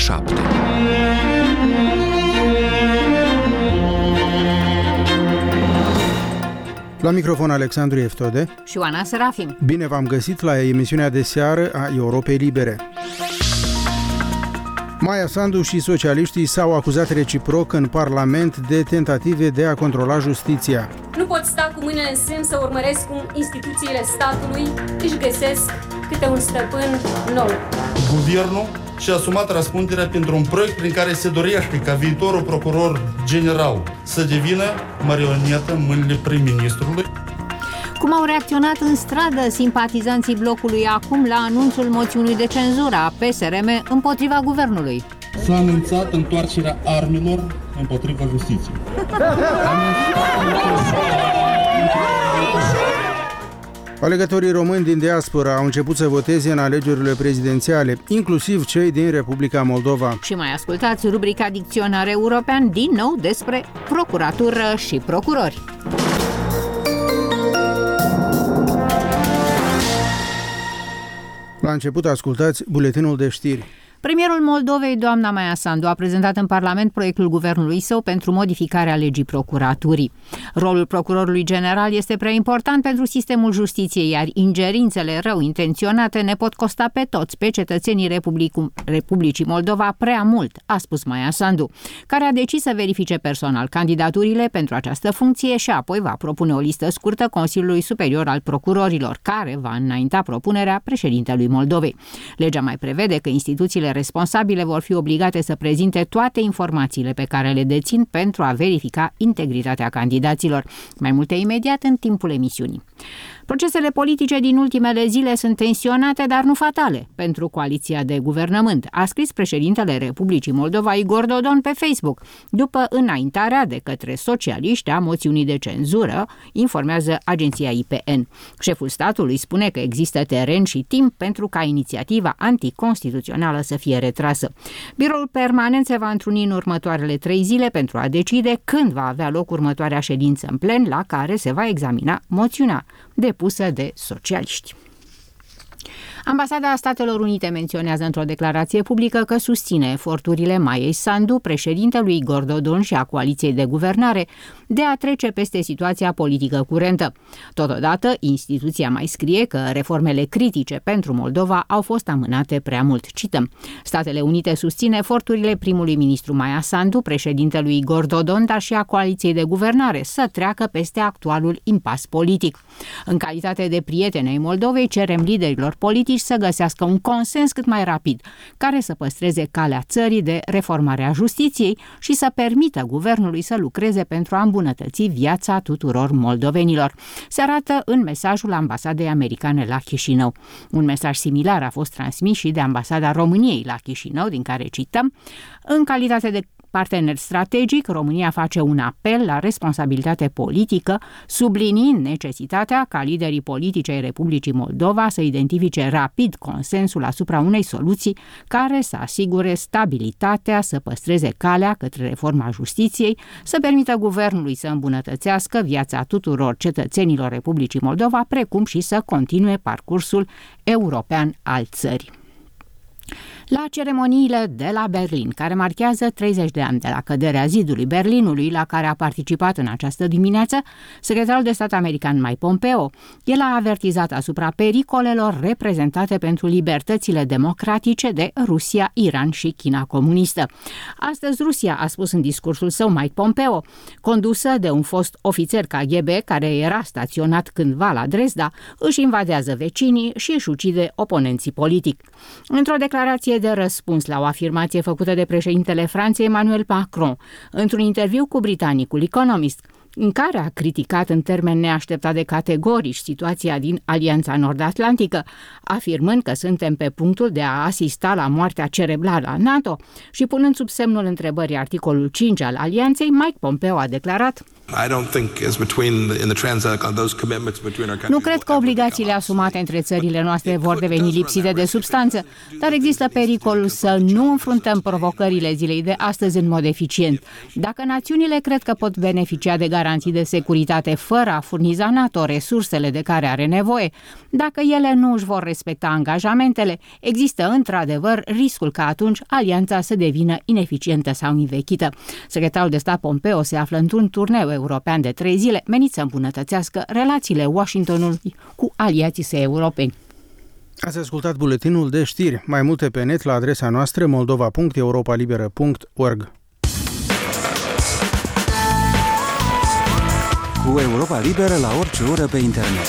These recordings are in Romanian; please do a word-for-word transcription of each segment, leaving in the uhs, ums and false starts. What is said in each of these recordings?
șapte. La microfon Alexandru Eftode și Oana Serafim. Bine v-am găsit la emisiunea de seară a Europei Libere. Maia Sandu și socialiștii s-au acuzat reciproc în Parlament de tentative de a controla justiția. Nu pot sta cu mâinile în sân să urmăresc cum instituțiile statului își găsesc câte un stăpân nou. Guvernul și-a asumat răspunderea pentru un proiect prin care se dorește ca viitorul procuror general să devină marionetă în mâinile prim-ministrului. Cum au reacționat în stradă simpatizanții blocului acum la anunțul moțiunii de cenzură a P S R M împotriva guvernului? S-a anunțat întoarcerea armelor împotriva justiției. Alegătorii români din diaspora au început să voteze în alegerile prezidențiale, inclusiv cei din Republica Moldova. Și mai ascultați rubrica Dicționar European din nou despre procuratură și procurori. La început ascultați buletinul de știri. Premierul Moldovei, doamna Maia Sandu, a prezentat în Parlament proiectul guvernului său pentru modificarea legii procuraturii. Rolul procurorului general este prea important pentru sistemul justiției, iar ingerințele rău intenționate ne pot costa pe toți, pe cetățenii Republic- Republicii Moldova, prea mult, a spus Maia Sandu, care a decis să verifice personal candidaturile pentru această funcție și apoi va propune o listă scurtă Consiliului Superior al Procurorilor, care va înainta propunerea președintelui Moldovei. Legea mai prevede că instituțiile responsabile vor fi obligate să prezinte toate informațiile pe care le dețin pentru a verifica integritatea candidaților. Mai multe imediat în timpul emisiunii. Procesele politice din ultimele zile sunt tensionate, dar nu fatale pentru coaliția de guvernământ, a scris președintele Republicii Moldova Igor Dodon pe Facebook, după înaintarea de către socialiști a moțiunii de cenzură, informează agenția I P N. Șeful statului spune că există teren și timp pentru ca inițiativa anticonstituțională să fie retrasă. Biroul permanent se va întruni în următoarele trei zile pentru a decide când va avea loc următoarea ședință în plen la care se va examina moțiunea depusă de socialiști. Ambasada Statelor Unite menționează într-o declarație publică că susține eforturile Maiei Sandu, președintelui Igor Dodon și a coaliției de guvernare de a trece peste situația politică curentă. Totodată, instituția mai scrie că reformele critice pentru Moldova au fost amânate prea mult. Cităm: Statele Unite susțin eforturile primului ministru Maia Sandu, președintelui Igor Dodon, dar și a coaliției de guvernare să treacă peste actualul impas politic. În calitate de prieteni ai Moldovei, cerem liderilor politici să găsească un consens cât mai rapid, care să păstreze calea țării de reformare a justiției și să permită guvernului să lucreze pentru a îmbunătăți viața tuturor moldovenilor. Se arată în mesajul ambasadei americane la Chișinău. Un mesaj similar a fost transmis și de ambasada României la Chișinău, din care cităm: în calitate de partener strategic, România face un apel la responsabilitate politică, subliniind necesitatea ca liderii politici ai Republicii Moldova să identifice rapid consensul asupra unei soluții care să asigure stabilitatea, să păstreze calea către reforma justiției, să permită guvernului să îmbunătățească viața tuturor cetățenilor Republicii Moldova, precum și să continue parcursul european al țării. La ceremoniile de la Berlin, care marchează treizeci de ani de la căderea zidului Berlinului, la care a participat în această dimineață secretarul de stat american Mike Pompeo, el a avertizat asupra pericolelor reprezentate pentru libertățile democratice de Rusia, Iran și China comunistă. Astăzi Rusia, a spus în discursul său Mike Pompeo, condusă de un fost ofițer K G B care era staționat cândva la Dresda, își invadează vecinii și își ucide oponenții politic. Într-o declarație de răspuns la o afirmație făcută de președintele Franței Emmanuel Macron într-un interviu cu britanicul Economist, în care a criticat în termeni neașteptat de categorici situația din Alianța Nord-Atlantică, afirmând că suntem pe punctul de a asista la moartea cerebrală a NATO și punând sub semnul întrebării articolul cinci al Alianței, Mike Pompeo a declarat: nu cred că obligațiile asumate între țările noastre vor deveni lipsite de substanță, dar există pericolul să nu înfruntăm provocările zilei de astăzi în mod eficient. Dacă națiunile cred că pot beneficia de garanții de securitate fără a furniza NATO resursele de care are nevoie, dacă ele nu își vor respecta angajamentele, există într-adevăr riscul ca atunci alianța să devină ineficientă sau învechită. Secretarul de stat Pompeo se află într-un turneu european de trei zile menit să îmbunătățească relațiile Washingtonului cu aliații săi europeni. Ați ascultat buletinul de știri. Mai multe pe net la adresa noastră moldova punct europa liberă punct org. Cu Europa Liberă la orice oră pe internet.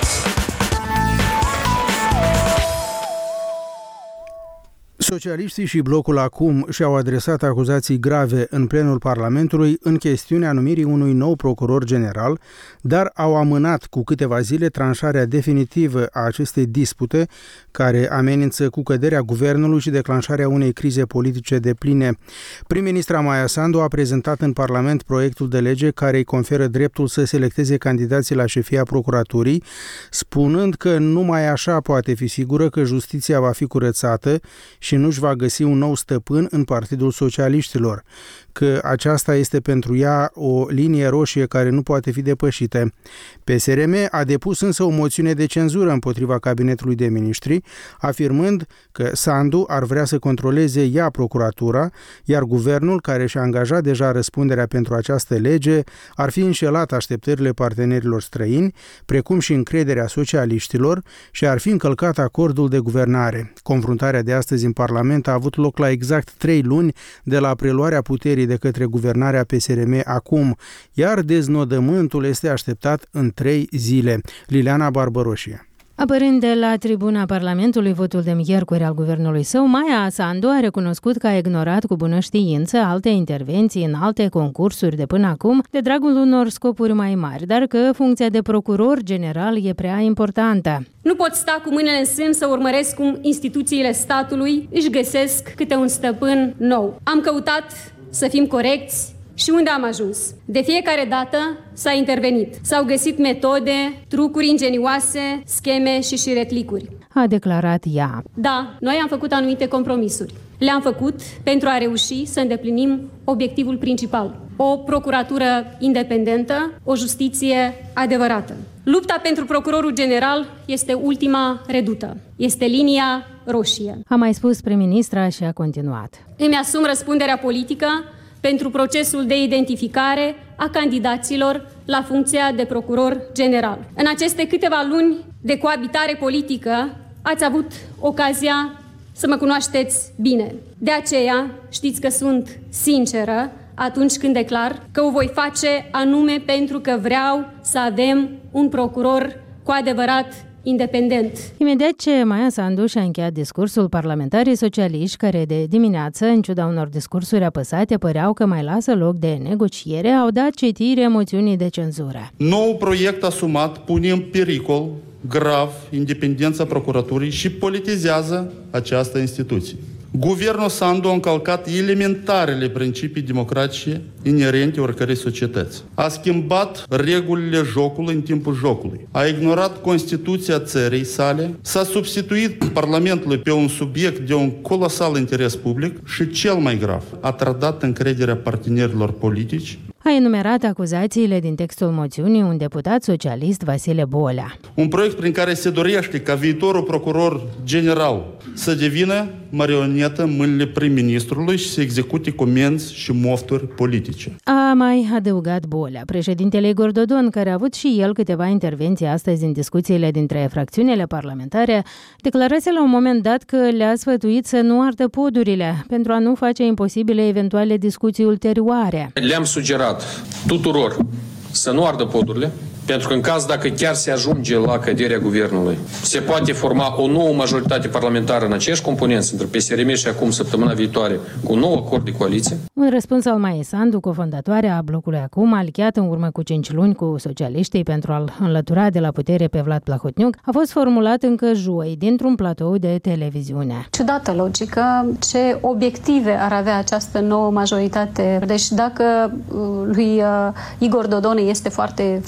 Socialiștii și blocul Acum și-au adresat acuzații grave în plenul Parlamentului în chestiunea numirii unui nou procuror general, dar au amânat cu câteva zile tranșarea definitivă a acestei dispute, care amenință cu căderea guvernului și declanșarea unei crize politice depline. Prim-ministra Maia Sandu a prezentat în Parlament proiectul de lege care îi conferă dreptul să selecteze candidații la șefia procuraturii, spunând că numai așa poate fi sigură că justiția va fi curățată și nu-și va găsi un nou stăpân în Partidul Socialiștilor, că aceasta este pentru ea o linie roșie care nu poate fi depășită. P S R M a depus însă o moțiune de cenzură împotriva cabinetului de miniștri, afirmând că Sandu ar vrea să controleze ea procuratura, iar guvernul, care și-a angajat deja răspunderea pentru această lege, ar fi înșelat așteptările partenerilor străini, precum și încrederea socialiștilor, și ar fi încălcat acordul de guvernare. Confruntarea de astăzi în Parlament a avut loc la exact trei luni de la preluarea puterii de către guvernarea P S R M Acum, iar deznodământul este așteptat în trei zile. Liliana Barbăroșie. Apărând de la tribuna Parlamentului votul de miercuri al guvernului său, Maia Sandu a recunoscut că a ignorat cu bună știință alte intervenții în alte concursuri de până acum, de dragul unor scopuri mai mari, dar că funcția de procuror general e prea importantă. Nu pot sta cu mâinile în sân să urmăresc cum instituțiile statului își găsesc câte un stăpân nou. Am căutat să fim corecți și unde am ajuns? De fiecare dată s-a intervenit. S-au găsit metode, trucuri ingenioase, scheme și șiretlicuri. A declarat ea. Da, noi am făcut anumite compromisuri. Le-am făcut pentru a reuși să îndeplinim obiectivul principal. O procuratură independentă, o justiție adevărată. Lupta pentru procurorul general este ultima redută. Este linia roșie. A mai spus prim-ministra și a continuat. Îmi asum răspunderea politică pentru procesul de identificare a candidaților la funcția de procuror general. În aceste câteva luni de coabitare politică ați avut ocazia să mă cunoașteți bine. De aceea știți că sunt sinceră atunci când declar că o voi face anume pentru că vreau să avem un procuror cu adevărat independent. Imediat ce Maia Sandu și-a încheiat discursul, parlamentarii socialiști, care de dimineață, în ciuda unor discursuri apăsate, păreau că mai lasă loc de negociere, au dat citire moțiunii de cenzură. Nou proiect asumat pune în pericol grav independența procuraturii și politizează această instituție. Guvernul Sandu a încălcat elementarele principii democratice inerente oricărei societăți. A schimbat regulile jocului în timpul jocului. A ignorat Constituția țării sale, s-a substituit Parlamentului pe un subiect de un colosal interes public și, cel mai grav, a trădat încrederea partenerilor politici. A enumerat acuzațiile din textul moțiunii un deputat socialist, Vasile Bolea. Un proiect prin care se dorește ca viitorul procuror general să devină marionetă în mâinile prim-ministrului și să execute comenzi și mofturi politice. A mai adăugat Bolea. Președintele Igor Dodon, care a avut și el câteva intervenții astăzi în discuțiile dintre fracțiunile parlamentare, declarase la un moment dat că le-a sfătuit să nu ardă podurile pentru a nu face imposibile eventuale discuții ulterioare. Le-am sugerat tuturor să nu ardă podurile, pentru că în caz dacă chiar se ajunge la căderea guvernului, se poate forma o nouă majoritate parlamentară în aceeași componență între P S R M și Acum săptămâna viitoare cu un nou acord de coaliție. Un răspuns al Maiei Sandu, cofondatoarea blocului Acum, aliat în urmă cu cinci luni cu socialiștii pentru a-l înlătura de la putere pe Vlad Plahotniuc, a fost formulat încă joi dintr-un platou de televiziune. Ciudată logică, ce obiective ar avea această nouă majoritate? Deci dacă lui Igor Dodon este foarte frică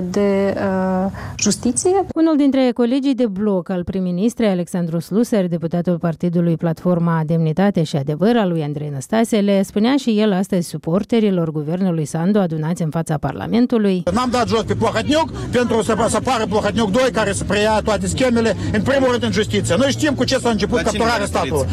de uh, justiție. Unul dintre colegii de bloc al prim-ministrei, Alexandru Sluser, deputatul partidului Platforma Demnitate și Adevăr al lui Andrei Năstase, le spunea și el astăzi suporterilor guvernului Sandu adunați în fața Parlamentului. N-am dat jos pe Plahotniuc pentru să, să apară Plahotniuc doi care să preia toate schemele, în primul rând în justiție. Noi știm cu ce s-a început capturarea statului.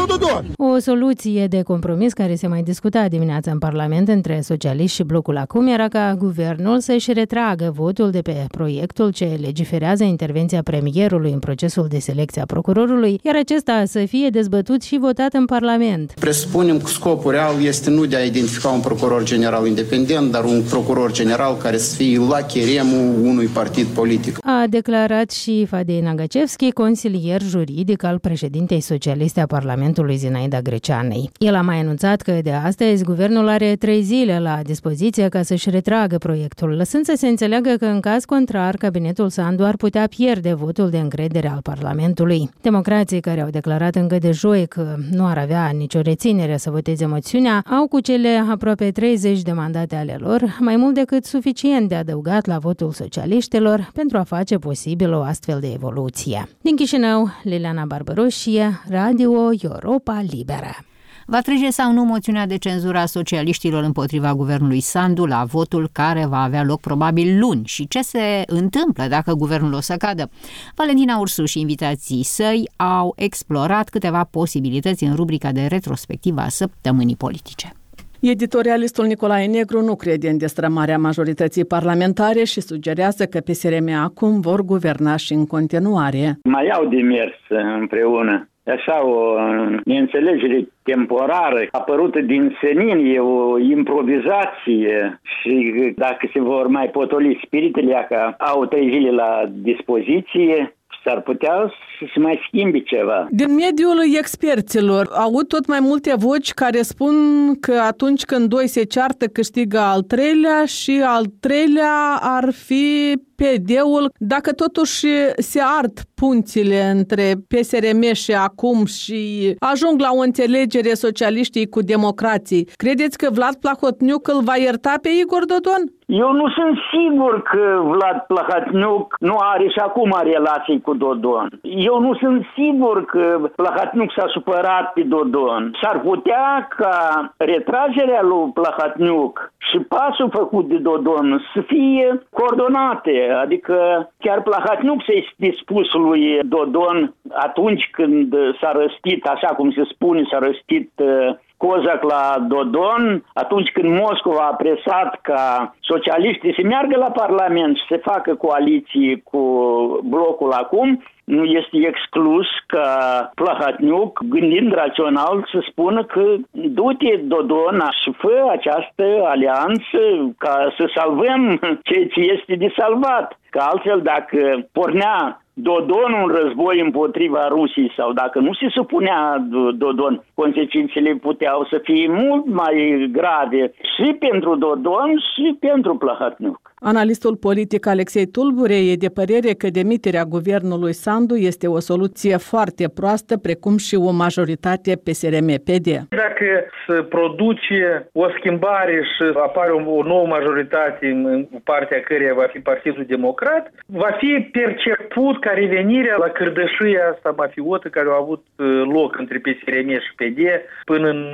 O soluție de compromis care se mai discuta dimineața în Parlament între socialiști și blocul Acum era ca guvernul să-și retragă votul de pe proiectul ce legiferează intervenția premierului în procesul de selecție a procurorului, iar acesta să fie dezbătut și votat în Parlament. Presupunem că scopul real este nu de a identifica un procuror general independent, dar un procuror general care să fie la cheremul unui partid politic. A declarat și Fadei Nagacevski, consilier juridic al președintei socialiste a Parlamentului Zinaida Greceanei. El a mai anunțat că de astăzi guvernul are trei zile la dispoziție ca să-și retragă proiectul, lăsând să se înțeleagă că în caz contrar, cabinetul Sandu ar putea pierde votul de încredere al Parlamentului. Democrații care au declarat încă de joi că nu ar avea nicio reținere să voteze moțiunea, au cu cele aproape treizeci de mandate ale lor mai mult decât suficient de adăugat la votul socialiștilor pentru a face posibil o astfel de evoluție. Din Chișinău, Liliana Barbaroșie, Radio Europa Liberă. Va trece sau nu moțiunea de cenzură a socialiștilor împotriva guvernului Sandu la votul care va avea loc probabil luni și ce se întâmplă dacă guvernul o să cadă? Valentina Ursu și invitații săi au explorat câteva posibilități în rubrica de retrospectivă a săptămânii politice. Editorialistul Nicolae Negru nu crede în destrămarea majorității parlamentare și sugerează că P S R M acum vor guverna și în continuare. Mai au de mers împreună. Așa o neînțelegere temporară apărută din senin, e o improvizație și dacă se vor mai potoli spiritele că au trei zile la dispoziție, s-ar putea să se mai schimbi ceva. Din mediul experților aud tot mai multe voci care spun că atunci când doi se ceartă câștigă al treilea și al treilea ar fi P D-ul. Dacă totuși se ard punțile între P S R M și acum și ajung la o înțelegere socialiștii cu democrații, credeți că Vlad Plahotniuc îl va ierta pe Igor Dodon? Eu nu sunt sigur că Vlad Plahotniuc nu are și acum relații cu Dodon. Eu nu sunt sigur că Plahotniuc s-a supărat pe Dodon. S-ar putea ca retragerea lui Plahotniuc și pasul făcut de Dodon să fie coordonate. Adică chiar Plahotniuc s-a dispus lui Dodon atunci când s-a răstit, așa cum se spune, s-a răstit Cozac la Dodon, atunci când Moscova a presat ca socialiștii să meargă la Parlament și să facă coaliții cu blocul Acum, nu este exclus ca Plahotniuc, gândind rațional, să spună că du-te, Dodon, și fă această alianță ca să salvăm ceea ce este de salvat. Că altfel, dacă pornea Dodon un război împotriva Rusiei sau dacă nu se supunea Dodon, consecințele puteau să fie mult mai grave și pentru Dodon și pentru Plahotniuc. Analistul politic Alexei Tulbure e de părere că demiterea guvernului Sandu este o soluție foarte proastă, precum și o majoritate P S R M P D. Dacă se produce o schimbare și apare o nouă majoritate în partea căreia va fi Partidul Democrat, va fi perceput ca revenirea la cârdășia asta mafiotă care a avut loc între P S R M și P D până în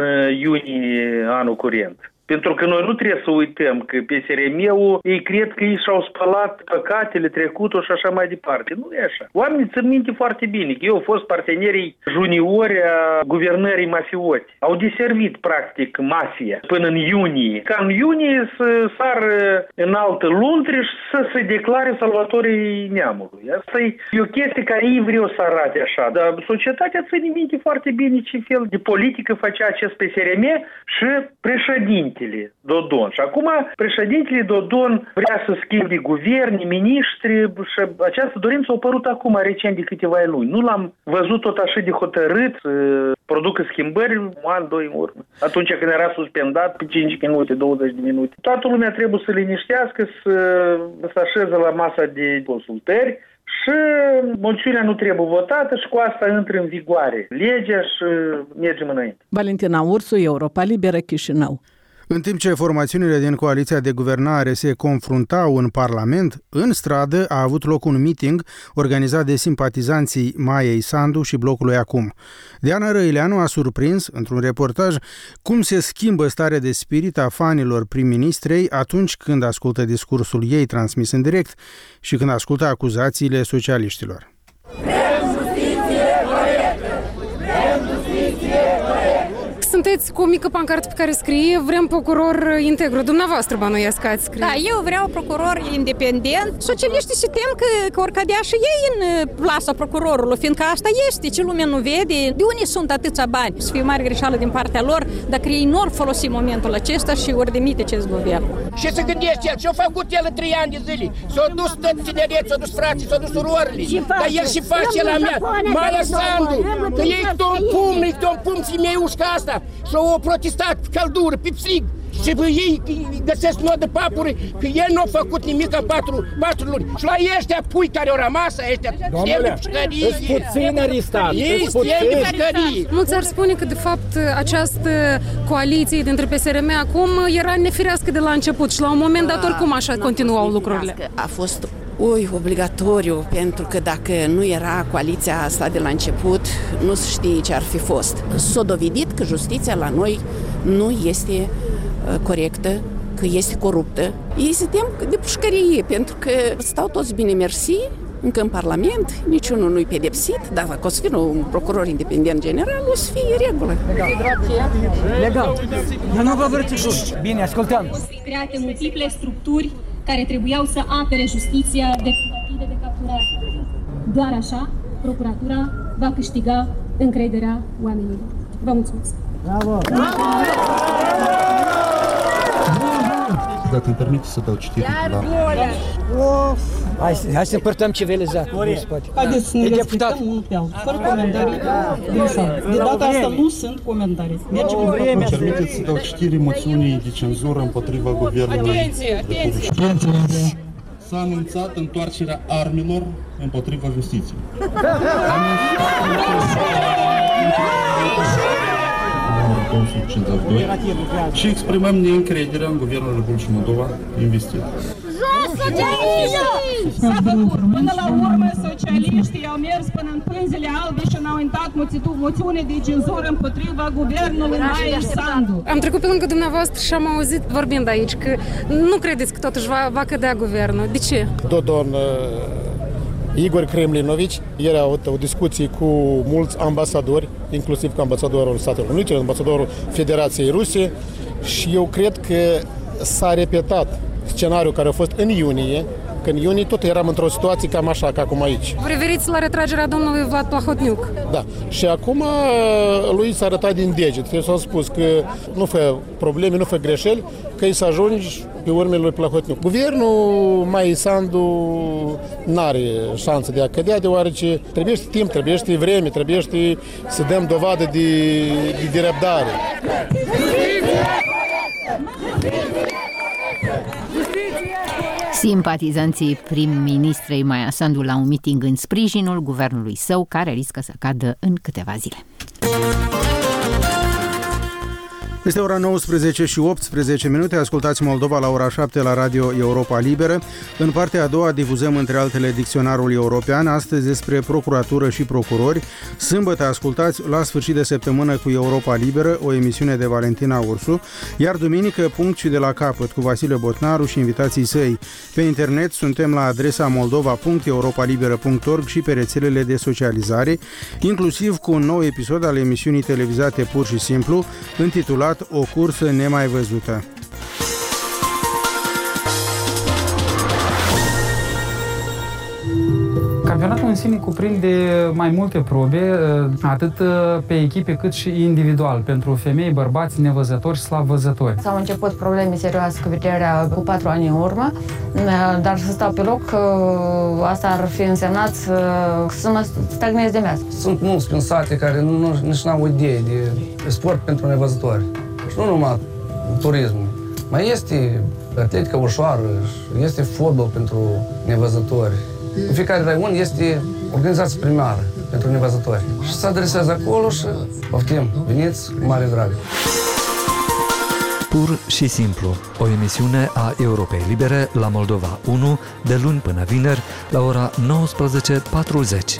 iunie anul curent. Pentru că noi nu trebuie să uităm că P S R M-ul, ei cred că ei și-au spălat păcatele, trecutul și așa mai departe. Nu e așa. Oamenii țin minte foarte bine că eu au fost partenerii juniori a guvernării mafiote. Au deservit, practic, mafia până în iunie. Ca în iunie să sară în altă luntre și să se declare salvatorii neamului. Asta e o chestie care ei vreau să arate așa. Dar societatea ține minte foarte bine ce fel de politică face acest P S R M și președinte Dodon. Și acum președintele Dodon vrea să schimbe guverne, miniștri și această dorință a apărut acum recent de câteva luni. Nu l-am văzut tot așa de hotărât să producă schimbări un an, doi în urmă. Atunci când era suspendat pe cinci minute, douăzeci de minute. Toată lumea trebuie să liniștească, să se așeze la masa de consultări și moțiunea nu trebuie votată și cu asta intră în vigoare legea și mergem înainte. Valentina Ursu, Europa Liberă, Chișinău. În timp ce formațiunile din coaliția de guvernare se confruntau în Parlament, în stradă a avut loc un meeting organizat de simpatizanții Maiei Sandu și blocului Acum. Diana Răileanu a surprins, într-un reportaj, cum se schimbă starea de spirit a fanilor prim-ministrei atunci când ascultă discursul ei transmis în direct și când ascultă acuzațiile socialiștilor. Sunteți cu o mică pancartă pe care scrie vrem procuror integru. Dumneavoastră bănuiesc că ați scrie. Da, eu vreau procuror independent. Socialiștii se tem că, că or cădea și ei în plasa procurorului, fiindcă asta este, ce lumea nu vede. De unde sunt atâția bani? Să fie o mare greșeală din partea lor dacă ei nu or folosi momentul acesta și ori demite acest guvern. Și să gândești el, ce-a făcut el în trei ani de zile? S-au dus tot tineret, s-au dus frații, s-au dus surorile. Dar el și face la mea, Maia Sandu, că ei câte un pumn, câte un pumn ți mei ușca asta. Și au protestat pe căldură, pe frig. Și ei găsesc nodă papuri că el nu a făcut nimic în patru, patru luni. Și la ăștia pui care au rămas, ăștia stem de pușcărie. Ești puțin aristat. Ei stem de pușcărie. Mulți ar spune că, de fapt, această coaliție dintre P S R M acum era nefirească de la început și la un moment dat oricum așa continuau lucrurile. A fost Ui, obligatoriu, pentru că dacă nu era coaliția asta de la început, nu se știe ce ar fi fost. S-a dovedit că justiția la noi nu este uh, corectă, că este coruptă. Ei se tem de pușcărie, pentru că stau toți bine mersi, încă în Parlament, niciunul nu-i pedepsit, dar dacă o să fie un procuror independent general, o să fie regulă. Legal. Eu nu vă vârți. Bine, ascultăm. Au fost create multiple structuri care trebuiau să apere justiția de tentative de capturare. Doar așa, procuratura va câștiga încrederea oamenilor. Vă mulțumesc! Bravo! Dacă îmi permite să dau citire la... Hai, hai să împărtăm civilizat. Haideți să ne respectăm unul pe altul, fără comentarii. De data asta nu sunt comentarii. Mergem în vreme. Îmi permiteți să dau citire moțiunii de cenzură împotriva guvernului. Atenție, atenție! S-a anunțat întoarcerea armelor împotriva justiției. Și exprimăm neîncrederea în Guvernul Republicii Moldova investit. S-a făcut. Până la urmă, socialiștii au mers până în pânzele albe și n-au intrat moțiune de cenzură împotriva guvernului Maiei Sandu. Am trecut pe lângă dumneavoastră și am auzit vorbind aici că nu credeți că totuși va, va cădea guvernul. De ce? Dodon Igor Kremlinovici, ieri a avut o discuție cu mulți ambasadori, inclusiv cu ambasadorul Statelor Unite, ambasadorul Federației Ruse, și eu cred că s-a repetat scenariul care a fost în iunie, că în iunie tot eram într-o situație cam așa, ca acum aici. Vă referiți la retragerea domnului Vlad Plahotniuc? Da. Și acum lui s-a arătat din deget. Eu s-a spus că nu fă probleme, nu fă greșeli, că îi să ajungi pe urmele lui Plahotniuc. Guvernul Maiei Sandu n-are șansă de a cădea, deoarece trebuie timp, trebuie vreme, trebuie să dăm dovadă de, de, de răbdare. Simpatizanții prim-ministrei Maia Sandu la un meeting în sprijinul guvernului său, care riscă să cadă în câteva zile. Este ora nouăsprezece și optsprezece minute, ascultați Moldova la ora șapte la Radio Europa Liberă. În partea a doua difuzăm între altele dicționarul european, astăzi despre procuratură și procurori. Sâmbătă ascultați La sfârșit de săptămână cu Europa Liberă, o emisiune de Valentina Ursu, iar duminică Punct și de la capăt cu Vasile Botnaru și invitații săi. Pe internet suntem la adresa moldova punct europa liberă punct org și pe rețelele de socializare, inclusiv cu un nou episod al emisiunii televizate Pur și Simplu, intitulat O cursă nemai văzută. Campionatul în sine cuprinde mai multe probe, atât pe echipe cât și individual, pentru femei, bărbați, nevăzători și slabvăzători. S-au început probleme serioase cu vederea cu patru ani în urmă, dar să stau pe loc, asta ar fi însemnat să mă stagnez de meață. Sunt mulți prin sate care nu, nici n-au idee de, de sport pentru nevăzători. Și nu numai turism. Mai este atletică ușoară, este fotbal pentru nevăzători. În fiecare raion este organizație primară pentru nevăzători. Și se adresează acolo și poftim, veniți cu mare drag. Pur și simplu, o emisiune a Europei Libere la Moldova unu, de luni până vineri, la ora nouăsprezece patruzeci.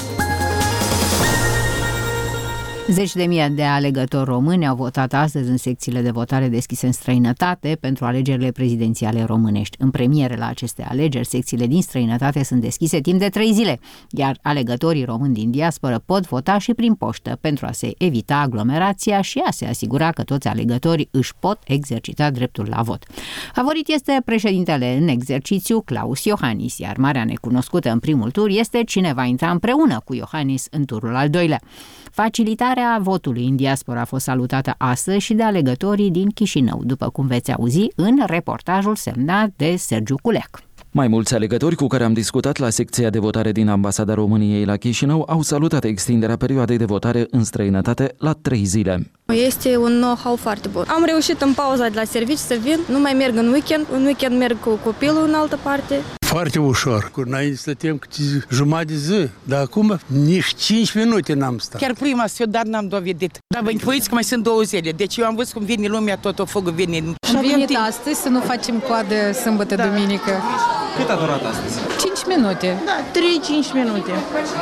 Zeci de mii de alegători români au votat astăzi în secțiile de votare deschise în străinătate pentru alegerile prezidențiale românești. În premiere la aceste alegeri, secțiile din străinătate sunt deschise timp de trei zile, iar alegătorii români din diasporă pot vota și prin poștă pentru a se evita aglomerația și a se asigura că toți alegătorii își pot exercita dreptul la vot. Favorit este președintele în exercițiu, Klaus Iohannis, iar marea necunoscută în primul tur este cine va intra împreună cu Iohannis în turul al doilea. Facilitarea votului în diaspora a fost salutată astăzi și de alegătorii din Chișinău, după cum veți auzi în reportajul semnat de Sergiu Culeac. Mai mulți alegători cu care am discutat la secția de votare din Ambasada României la Chișinău au salutat extinderea perioadei de votare în străinătate la trei zile. Este un know-how foarte bun. Am reușit în pauza de la serviciu să vin, nu mai merg în weekend, în weekend merg cu copilul în altă parte. Foarte ușor. Cu înainte stăteam câte jumătate de zi, dar acum nici cinci minute n-am stat. Chiar prima să fiu, dar n-am dovedit. Dar vă închipuiți că mai sunt două zile, deci eu am văzut cum vine lumea, tot o făgă vine. Am venit astăzi să nu facem coadă sâmbătă, da. Duminică. Cât a durat astăzi? cinci minute. Da, trei cinci minute.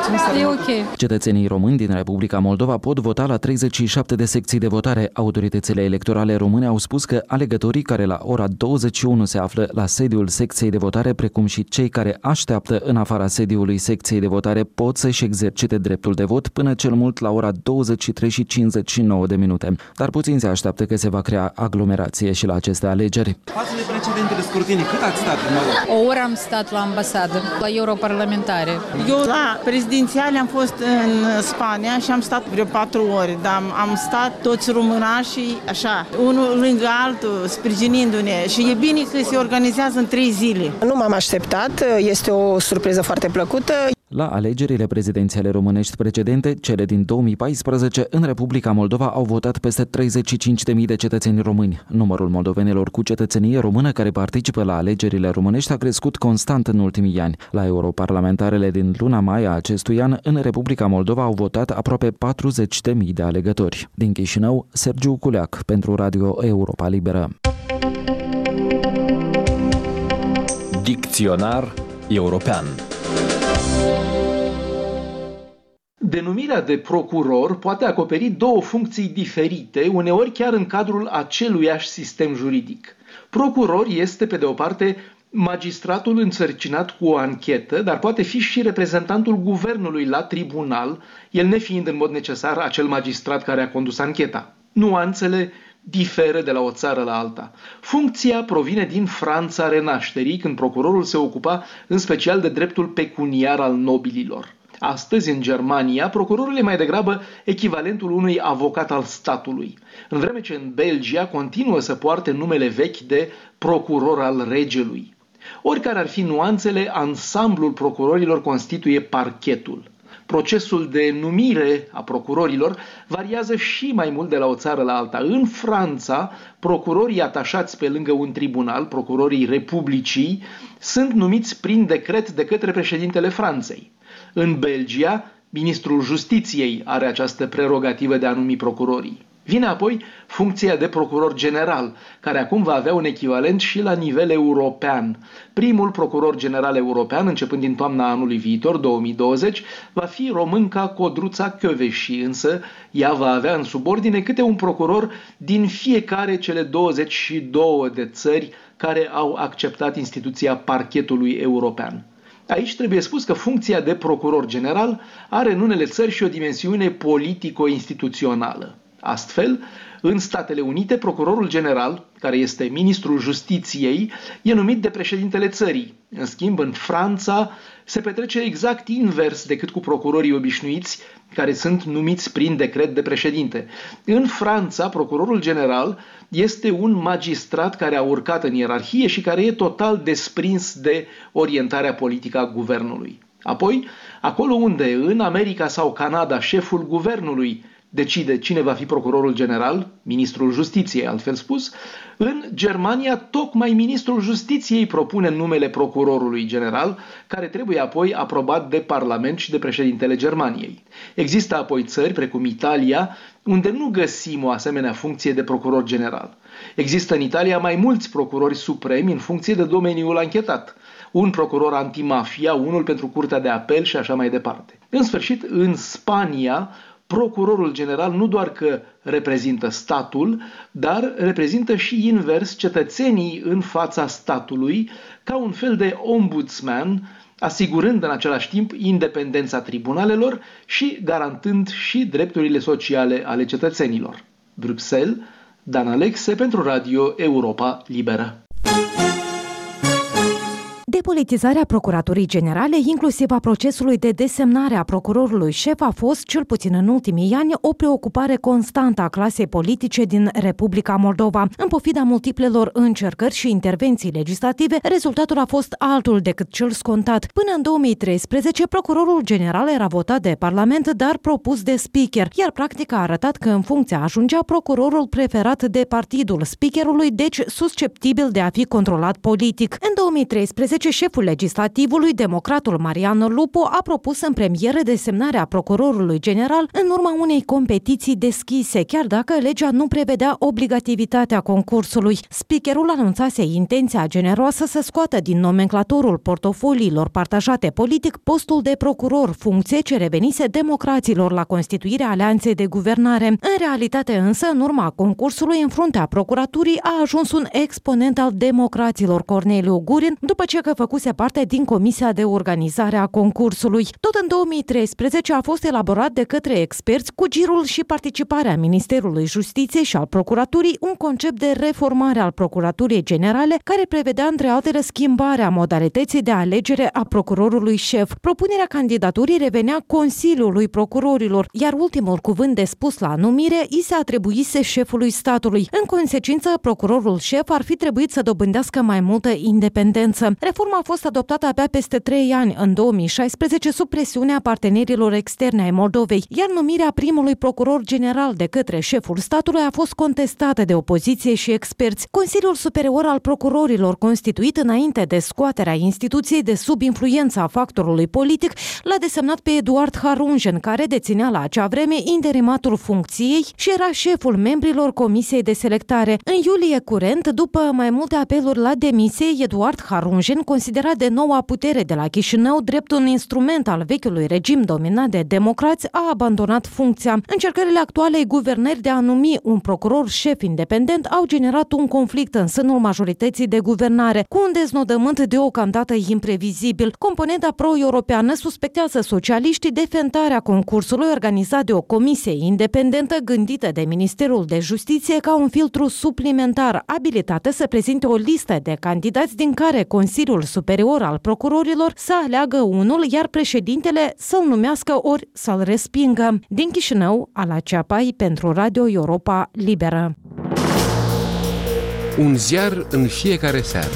E ok. Cetățenii români din Republica Moldova pot vota la treizeci și șapte de secții de votare. Autoritățile electorale române au spus că alegătorii care la ora douăzeci și unu se află la sediul secției de votare, precum și cei care așteaptă în afara sediului secției de votare, pot să-și exercite dreptul de vot până cel mult la ora douăzeci și trei și cincizeci și nouă de minute. Dar puțin se așteaptă că se va crea aglomerație și la aceste alegeri. Față de precedentele scrutine, cât ați stat? O oră am stat la ambasadă, la europarlamentare. Eu la prezidențiale am fost în Spania și am stat vreo patru ore, dar am, am stat toți românașii așa, unul lângă altul, sprijinindu-ne și e bine că se organizează în trei zile. Nu m-am așteptat, este o surpriză foarte plăcută. La alegerile prezidențiale românești precedente, cele din două mii paisprezece, în Republica Moldova au votat peste treizeci și cinci de mii de cetățeni români. Numărul moldovenilor cu cetățenie română care participă la alegerile românești a crescut constant în ultimii ani. La europarlamentarele din luna mai a acestui an, în Republica Moldova au votat aproape patruzeci de mii de alegători. Din Chișinău, Sergiu Culeac, pentru Radio Europa Liberă. Dicționar european. Denumirea de procuror poate acoperi două funcții diferite, uneori chiar în cadrul aceluiași sistem juridic. Procuror este, pe de o parte, magistratul însărcinat cu o anchetă, dar poate fi și reprezentantul guvernului la tribunal, el nefiind în mod necesar acel magistrat care a condus ancheta. Nuanțele diferă de la o țară la alta. Funcția provine din Franța Renașterii, când procurorul se ocupa în special de dreptul pecuniar al nobililor. Astăzi, în Germania, procurorul e mai degrabă echivalentul unui avocat al statului, în vreme ce în Belgia continuă să poarte numele vechi de procuror al regelui. Oricare ar fi nuanțele, ansamblul procurorilor constituie parchetul. Procesul de numire a procurorilor variază și mai mult de la o țară la alta. În Franța, procurorii atașați pe lângă un tribunal, procurorii Republicii, sunt numiți prin decret de către președintele Franței. În Belgia, ministrul Justiției are această prerogativă de a numi procurorii. Vine apoi funcția de procuror general, care acum va avea un echivalent și la nivel european. Primul procuror general european, începând din toamna anului viitor, două mii douăzeci, va fi românca Codruța Kövesi, însă ea va avea în subordine câte un procuror din fiecare cele douăzeci și două de țări care au acceptat instituția parchetului european. Aici trebuie spus că funcția de procuror general are în unele țări și o dimensiune politico-instituțională. Astfel, în Statele Unite, procurorul general, care este ministrul Justiției, e numit de președintele țării. În schimb, în Franța se petrece exact invers decât cu procurorii obișnuiți, care sunt numiți prin decret de președinte. În Franța, procurorul general este un magistrat care a urcat în ierarhie și care e total desprins de orientarea politică a guvernului. Apoi, acolo unde în America sau Canada șeful guvernului decide cine va fi procurorul general, ministrul justiției, altfel spus. În Germania, tocmai ministrul justiției propune numele procurorului general, care trebuie apoi aprobat de Parlament și de președintele Germaniei. Există apoi țări, precum Italia, unde nu găsim o asemenea funcție de procuror general. Există în Italia mai mulți procurori supremi în funcție de domeniul anchetat. Un procuror antimafia, unul pentru Curtea de Apel și așa mai departe. În sfârșit, în Spania, procurorul general nu doar că reprezintă statul, dar reprezintă și invers cetățenii în fața statului, ca un fel de ombudsman, asigurând în același timp independența tribunalelor și garantând și drepturile sociale ale cetățenilor. Bruxelles, Dan Alexe pentru Radio Europa Liberă. Depolitizarea Procuraturii Generale, inclusiv a procesului de desemnare a procurorului șef, a fost, cel puțin în ultimii ani, o preocupare constantă a clasei politice din Republica Moldova. În pofida multiplelor încercări și intervenții legislative, rezultatul a fost altul decât cel scontat. Până în două mii treisprezece, procurorul general era votat de Parlament, dar propus de speaker, iar practica a arătat că în funcție ajungea procurorul preferat de partidul speakerului, deci susceptibil de a fi controlat politic. În două mii treisprezece, șeful legislativului, democratul Marian Lupu, a propus în premieră desemnarea procurorului general în urma unei competiții deschise, chiar dacă legea nu prevedea obligativitatea concursului. Speakerul anunțase intenția generoasă să scoată din nomenclatorul portofoliilor partajate politic postul de procuror, funcție ce revenise democraților la constituirea alianței de guvernare. În realitate însă, în urma concursului, în fruntea procuraturii a ajuns un exponent al democraților, Corneliu Gurin, după ce că făcuse parte din Comisia de Organizare a concursului. Tot în două mii treisprezece a fost elaborat de către experți, cu girul și participarea Ministerului Justiției și al Procuraturii, un concept de reformare al Procuraturii Generale, care prevedea, între altele, schimbarea modalității de alegere a procurorului șef. Propunerea candidaturii revenea Consiliului Procurorilor, iar ultimul cuvânt de spus la numire i se atribuise șefului statului. În consecință, procurorul șef ar fi trebuit să dobândească mai multă independență. Reforma a fost adoptată abia peste trei ani, în două mii șaisprezece, sub presiunea partenerilor externe ai Moldovei, iar numirea primului procuror general de către șeful statului a fost contestată de opoziție și experți. Consiliul Superior al Procurorilor, constituit înainte de scoaterea instituției de sub influența factorului politic, l-a desemnat pe Eduard Harunjen, care deținea la acea vreme interimatul funcției și era șeful membrilor Comisiei de Selectare. În iulie curent, după mai multe apeluri la demisie, Eduard Harunjen, considerat de noua putere de la Chișinău drept un instrument al vechiului regim dominat de democrați, a abandonat funcția. Încercările actualei guvernări de a numi un procuror șef independent au generat un conflict în sânul majorității de guvernare, cu un deznodământ deocamdată imprevizibil. Componenta pro-europeană suspectează socialiștii de fentarea concursului organizat de o comisie independentă gândită de Ministerul de Justiție ca un filtru suplimentar, abilitate să prezinte o listă de candidați din care Consiliul Superior al Procurorilor să aleagă unul, iar președintele să-l numească ori să-l respingă. Din Chișinău, Ala Ceapai pentru Radio Europa Liberă. Un ziar în fiecare seară.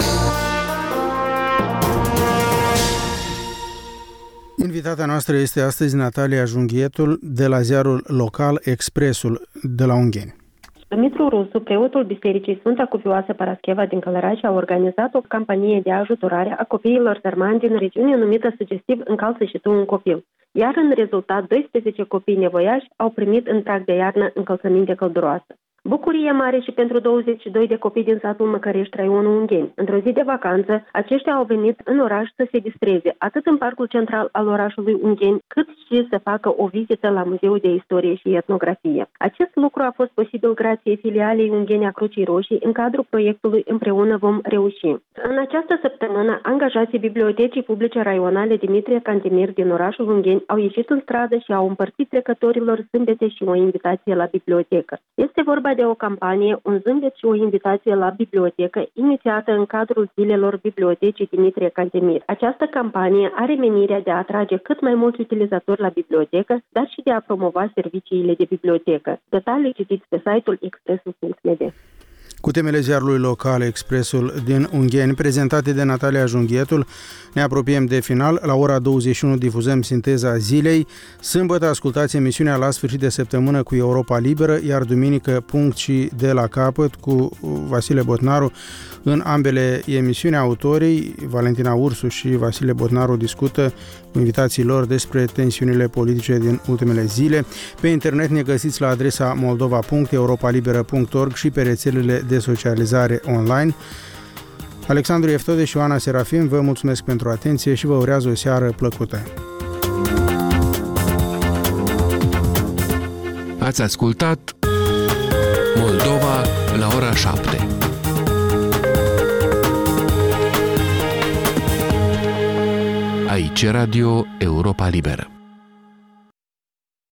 Invitata noastră este astăzi Natalia Junghietul de la ziarul local Expresul de la Ungheni. Dumitru Rusu, preotul Bisericii Sfânta Cuvioasă Parascheva din Călăraș, a organizat o campanie de ajutorare a copiilor sărmani din regiune numită sugestiv Încalță și tu un copil. Iar în rezultat, doisprezece copii nevoiași au primit în prag de iarnă încălțăminte călduroasă. Bucurie mare și pentru douăzeci și doi de copii din satul Măcărești, raionul Ungheni. Într-o zi de vacanță, aceștia au venit în oraș să se distreze, atât în parcul central al orașului Ungheni, cât și să facă o vizită la Muzeul de Istorie și Etnografie. Acest lucru a fost posibil grație filialei Ungheni a Crucii Roșii în cadrul proiectului Împreună vom reuși. În această săptămână, angajații Bibliotecii Publice Raionale Dimitrie Cantemir din orașul Ungheni au ieșit în stradă și au împărțit trecătorilor zâmbete și o invitație la bibliotecă. Este vorba de o campanie, un zâmbet și o invitație la bibliotecă, inițiată în cadrul zilelor Bibliotecii Dimitrie Cantemir. Această campanie are menirea de a atrage cât mai mulți utilizatori la bibliotecă, dar și de a promova serviciile de bibliotecă. Detalii citiți pe site-ul expresul punct m d. Cu temele ziarului local Expresul din Ungheni, prezentate de Natalia Junghietul, ne apropiem de final. La ora douăzeci și unu difuzăm Sinteza zilei. Sâmbătă ascultați emisiunea La sfârșit de săptămână cu Europa Liberă, iar duminică Punct și De la capăt cu Vasile Botnaru. În ambele emisiuni, autorii Valentina Ursu și Vasile Botnaru discută cu invitații lor despre tensiunile politice din ultimele zile. Pe internet ne găsiți la adresa moldova punct europa liberă punct org și pe rețelele de socializare online. Alexandru Eftode și Ioana Serafim vă mulțumesc pentru atenție și vă urează o seară plăcută. Ați ascultat Moldova la ora șapte. Aici Radio Europa Liberă.